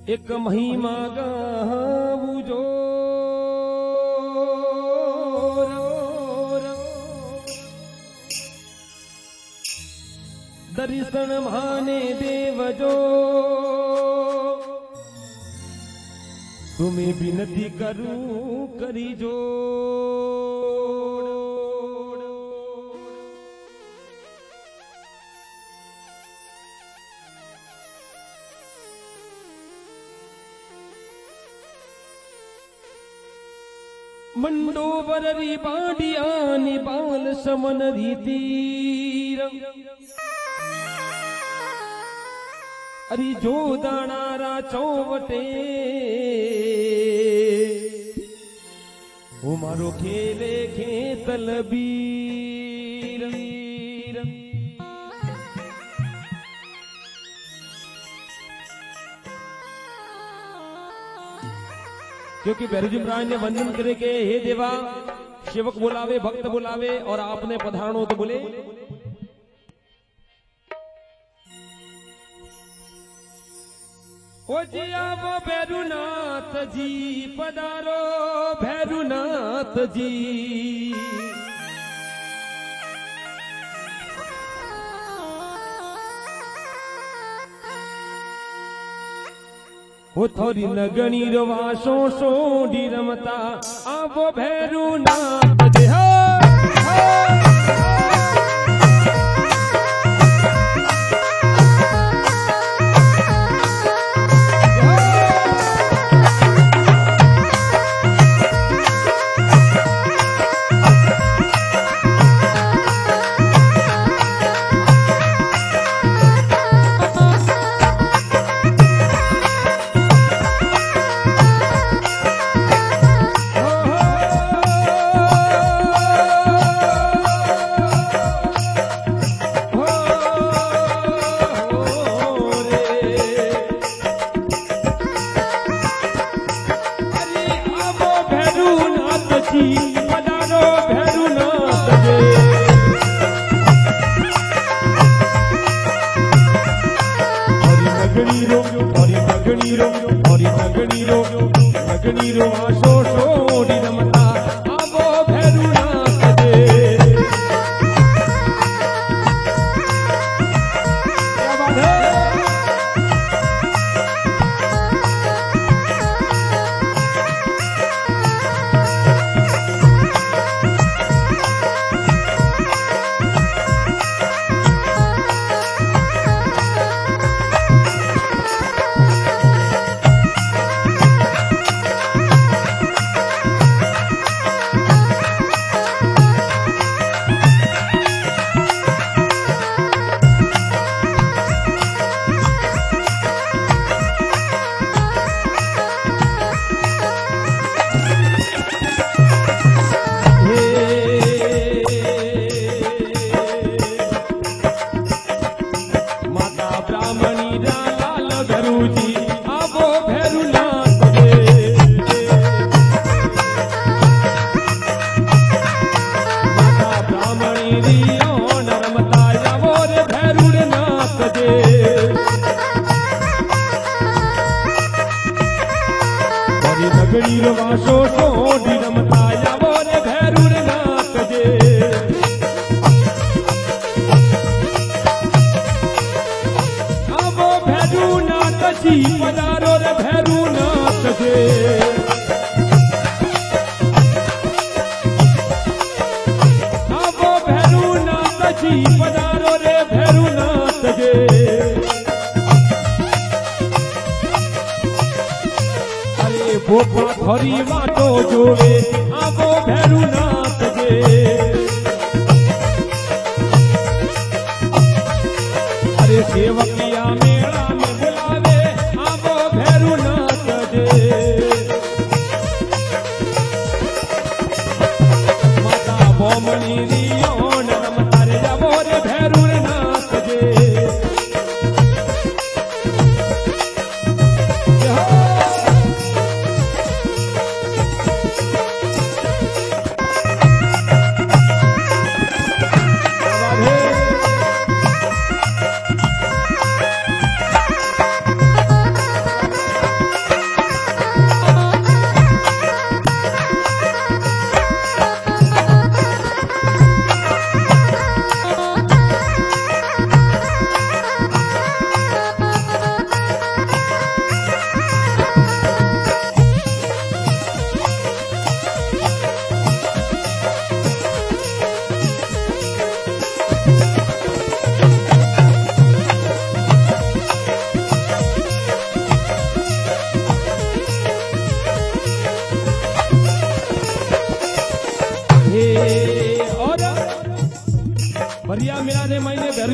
एक महिमा गाऊं जो दर्शन माने देव जो तुम्हें विनती करूं करी जो मंडोवरी बाडिया निबाल समन रीतीर अरी जो दाणारा चौवटे वो मारो खेले खेतल बीर क्योंकि भैरवजी महाराज ने वंदन करे के हे देवा सेवक बुलावे भक्त बुलावे और आपने पधारणो तो बोले ओ जी आवो भैरुनाथ जी पधारो भैरुनाथ जी वो थोड़ी नगणी रवासो सोडी रमता आवो भैरुनाथ जी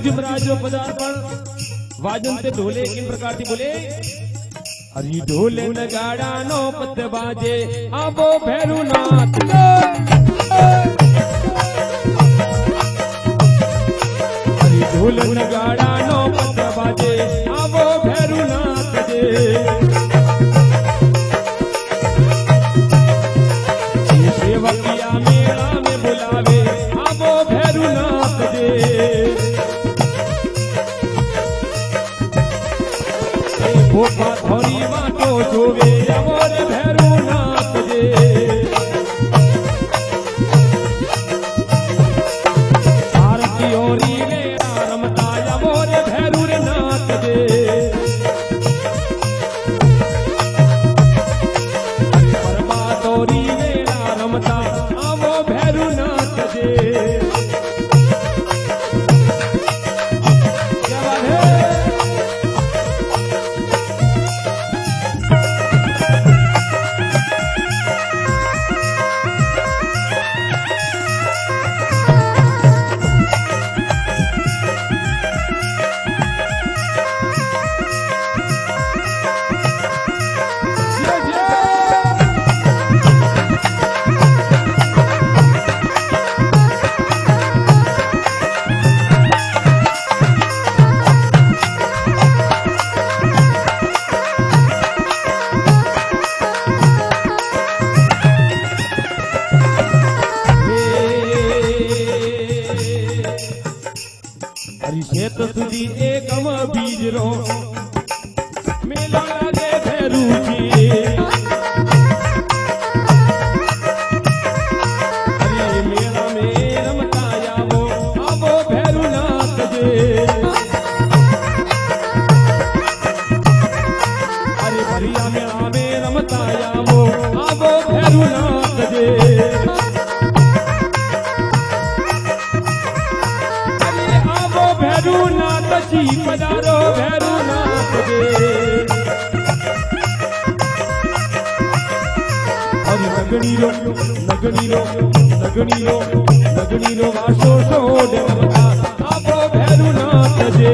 भैरवजी महाराज जो पदार्पण वाजन से ढोले किन प्रकार से बोले? अरे ढोल नगाड़ा नो पत बाजे आबो भैरुनाथ। अरे ढोल नगाड़ा नो पत बाजे आबो भैरुनाथ जे। सेवकिया मेला में बुलावे आबो भैरुनाथ जे। भोपा थोड़ी बाटो जोवे अमोर भैरुनाथ जे। आरती ओरी मेरा रमता अमोर भैरुनाथ जे। परमात ओरी मेरा रमता आवो भैरुनाथ जे। क्या बात है? शेत सुधी एकम बीज रो मेला लागे भैरू जी। अरे मेला में रमता आवो आवो भैरुनाथ जे। अरे भरिया मेला में रमता आवो आवो भैरुनाथ जे। भैरुनाथ जी पधारो भैरुनाथ जे। और नगनी रो वासो सोड रमता आवो भैरुनाथ जे।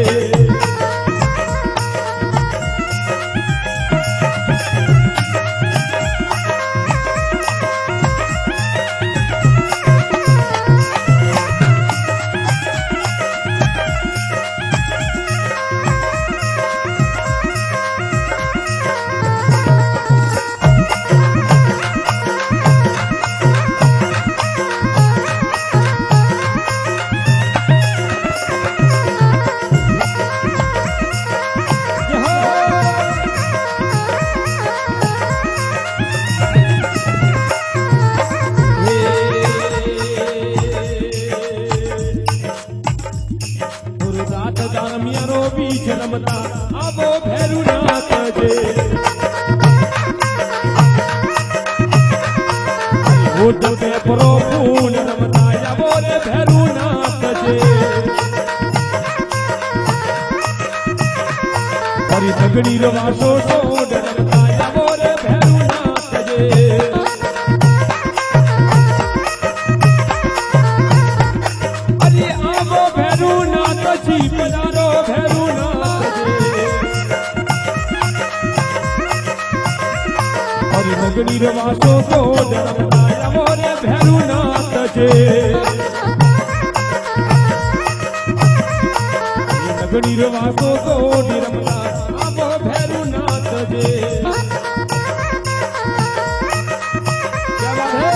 बीच रमता आवो भैरुनाथ जे। होठ पे परो फूल रमता आवो रे भैरुनाथ जे। और तगड़ी रवासो सोड रमता आवो रे भैरुनाथ जे। अरे आवो भैरुनाथ जी पधारो भैरुनाथ जे। और नगनी रवासो सोड रमता आवो रे भैरुनाथ जे। नगनी रवासो सोड रमता आवो भैरुनाथ जे। क्या बात है?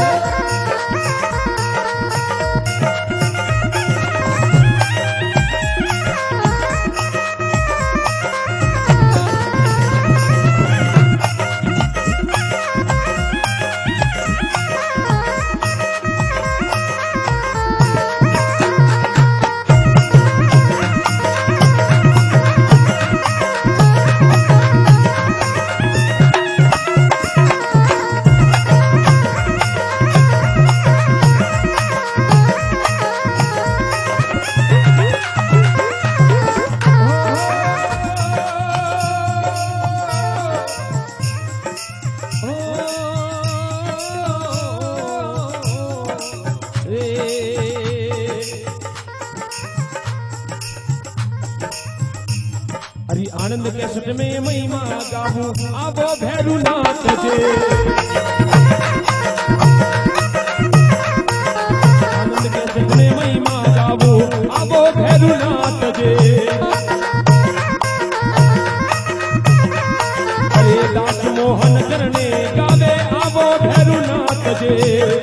हरि आनंद के सट में महिमा गावू आवो भैरुनाथ जे आनंद के सट में महिमा गावू आवो भैरुनाथ जे हरे दास मोहन करने गावे आवो भैरुनाथ जे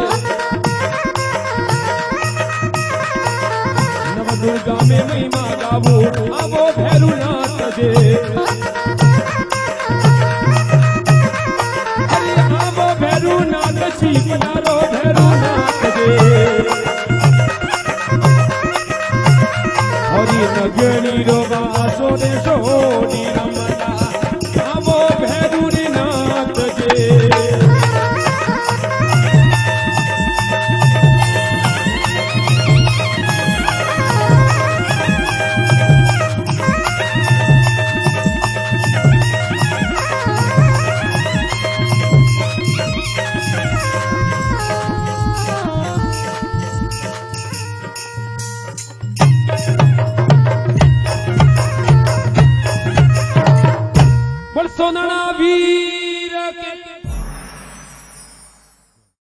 नव दुर्गा में महिमा गावू आवो भैरुनाथ जे हरे आवो भैरुनाथ जी पधारो भैरुनाथ जे हरि नगनी रोगा सोरे सोनी रमला आवो भैरुनाथ जे सोनाना वीर के